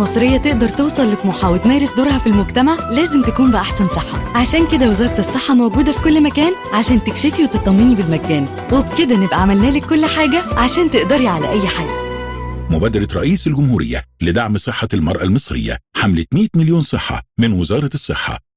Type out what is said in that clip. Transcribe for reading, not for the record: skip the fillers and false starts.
مصرية تقدر توصل لطموحها وتمارس دورها في المجتمع لازم تكون بأحسن صحة. عشان كده وزارة الصحة موجودة في كل مكان عشان تكشفي وتطمني بالمجان، وبكده نبقى عملنا لك كل حاجة عشان تقدري على أي حاجة. مبادرة رئيس الجمهورية لدعم صحة المرأة المصرية، حملة 100 مليون صحة من وزارة الصحة.